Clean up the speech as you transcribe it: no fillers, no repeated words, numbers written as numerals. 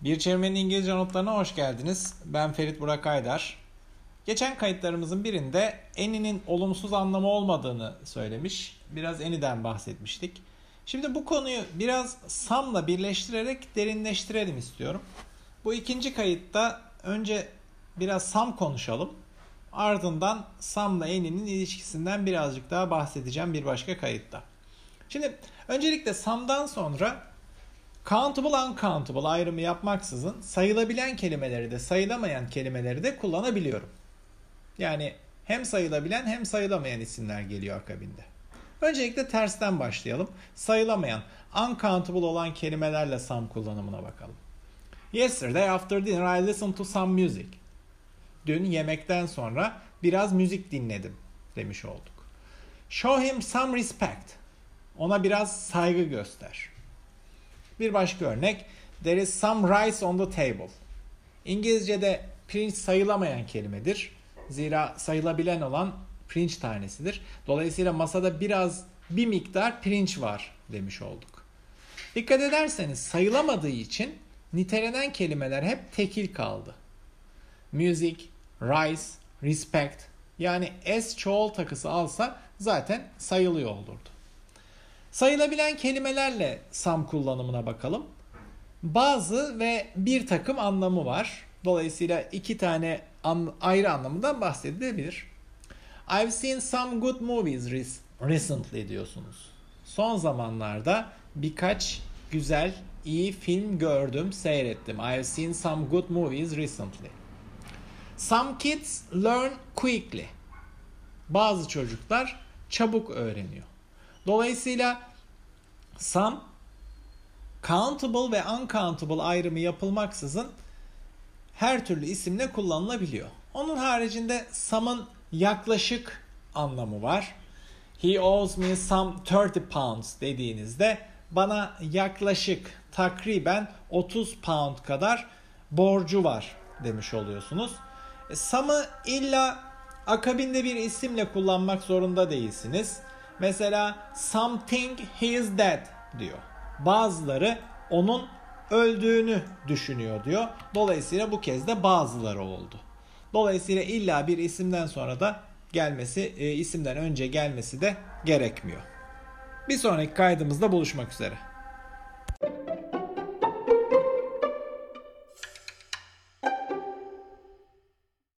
Bir Çevirmenin İngilizce Notlarına hoş geldiniz. Ben Ferit Burak Aydar. Geçen kayıtlarımızın birinde any'nin olumsuz anlamı olmadığını söylemiş. Biraz any'den bahsetmiştik. Şimdi bu konuyu biraz some'la birleştirerek derinleştirelim istiyorum. Bu ikinci kayıtta önce biraz some konuşalım. Ardından some'la any'nin ilişkisinden birazcık daha bahsedeceğim bir başka kayıtta. Şimdi öncelikle some'dan sonra countable, uncountable ayrımı yapmaksızın sayılabilen kelimeleri de sayılamayan kelimeleri de kullanabiliyorum. Yani hem sayılabilen hem sayılamayan isimler geliyor akabinde. Öncelikle tersten başlayalım. Sayılamayan, uncountable olan kelimelerle some kullanımına bakalım. Yesterday after dinner I listened to some music. Dün yemekten sonra biraz müzik dinledim demiş olduk. Show him some respect. Ona biraz saygı göster. Bir başka örnek. There is some rice on the table. İngilizce'de pirinç sayılamayan kelimedir. Zira sayılabilen olan pirinç tanesidir. Dolayısıyla masada bir miktar pirinç var demiş olduk. Dikkat ederseniz sayılamadığı için nitelenen kelimeler hep tekil kaldı. Music, rice, respect yani s çoğul takısı alsa zaten sayılıyor olurdu. Sayılabilen kelimelerle some kullanımına bakalım. Bazı ve bir takım anlamı var. Dolayısıyla iki tane ayrı anlamından bahsedilebilir. I've seen some good movies recently diyorsunuz. Son zamanlarda birkaç güzel, iyi film gördüm, seyrettim. I've seen some good movies recently. Some kids learn quickly. Bazı çocuklar çabuk öğreniyor. Dolayısıyla some, countable ve uncountable ayrımı yapılmaksızın her türlü isimle kullanılabiliyor. Onun haricinde some'ın yaklaşık anlamı var. He owes me some 30 pounds dediğinizde bana yaklaşık takriben 30 pound kadar borcu var demiş oluyorsunuz. Some'ı illa akabinde bir isimle kullanmak zorunda değilsiniz. Mesela something he is dead diyor. Bazıları onun öldüğünü düşünüyor diyor. Dolayısıyla bu kez de bazıları oldu. Dolayısıyla illa bir isimden sonra da isimden önce gelmesi de gerekmiyor. Bir sonraki kaydımızda buluşmak üzere.